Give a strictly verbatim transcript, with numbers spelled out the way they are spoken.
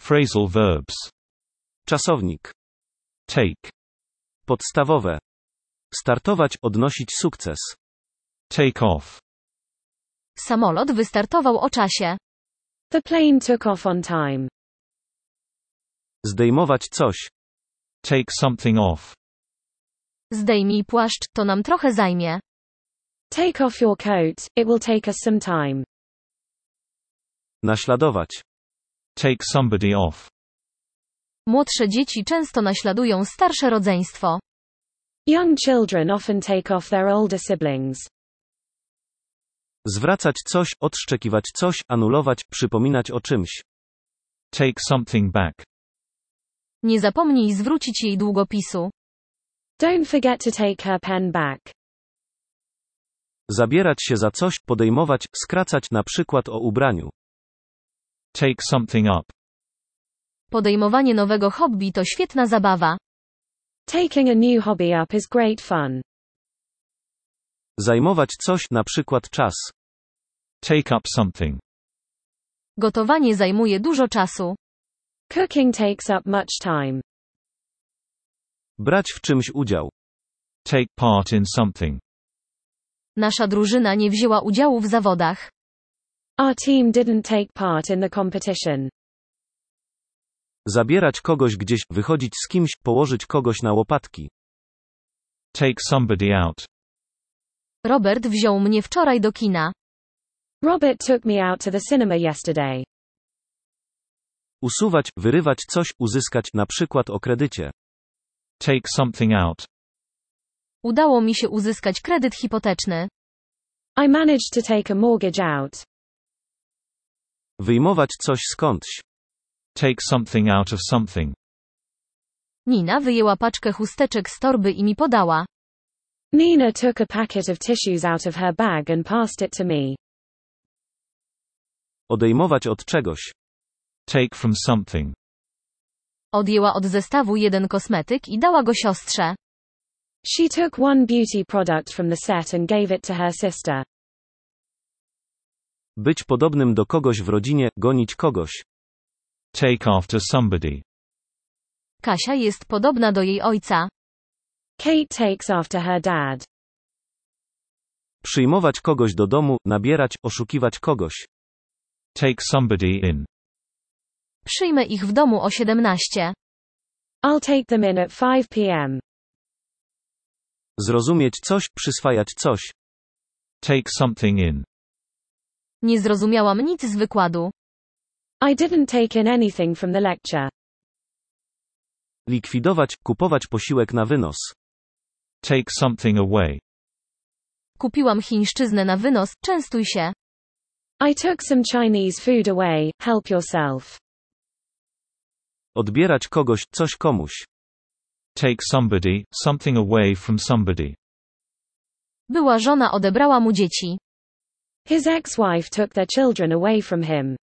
Phrasal verbs. Czasownik. Take. Podstawowe. Startować, odnosić sukces. Take off. Samolot wystartował o czasie. The plane took off on time. Zdejmować coś. Take something off. Zdejmij płaszcz, to nam trochę zajmie. Take off your coat, it will take us some time. Naśladować. Take somebody off. Młodsze dzieci często naśladują starsze rodzeństwo. Young children often take off their older siblings. Zwracać coś, odszczekiwać coś, anulować, przypominać o czymś. Take something back. Nie zapomnij zwrócić jej długopisu. Don't forget to take her pen back. Zabierać się za coś, podejmować, skracać, na przykład o ubraniu. Take something up. Podejmowanie nowego hobby to świetna zabawa. Taking a new hobby up is great fun. Zajmować coś, na przykład czas. Take up something. Gotowanie zajmuje dużo czasu. Cooking takes up much time. Brać w czymś udział. Take part in something. Nasza drużyna nie wzięła udziału w zawodach. Our team didn't take part in the competition. Zabierać kogoś gdzieś, wychodzić z kimś, położyć kogoś na łopatki. Take somebody out. Robert wziął mnie wczoraj do kina. Robert took me out to the cinema yesterday. Usuwać, wyrywać coś, uzyskać, na przykład o kredycie. Take something out. Udało mi się uzyskać kredyt hipoteczny. I managed to take a mortgage out. Wyjmować coś skądś. Take something out of something. Nina wyjęła paczkę chusteczek z torby i mi podała. Nina took a packet of tissues out of her bag and passed it to me. Odejmować od czegoś. Take from something. Odjęła od zestawu jeden kosmetyk i dała go siostrze. She took one beauty product from the set and gave it to her sister. Być podobnym do kogoś w rodzinie, gonić kogoś. Take after somebody. Kasia jest podobna do jej ojca. Kate takes after her dad. Przyjmować kogoś do domu, nabierać, oszukiwać kogoś. Take somebody in. Przyjmę ich w domu o siedemnaście. I'll take them in at five p m Zrozumieć coś, przyswajać coś. Take something in. Nie zrozumiałam nic z wykładu. I didn't take in anything from the lecture. Likwidować, kupować posiłek na wynos. Take something away. Kupiłam chińszczyznę na wynos, częstuj się. I took some Chinese food away, help yourself. Odbierać kogoś, coś komuś. Take somebody, something away from somebody. Była żona odebrała mu dzieci. His ex-wife took their children away from him.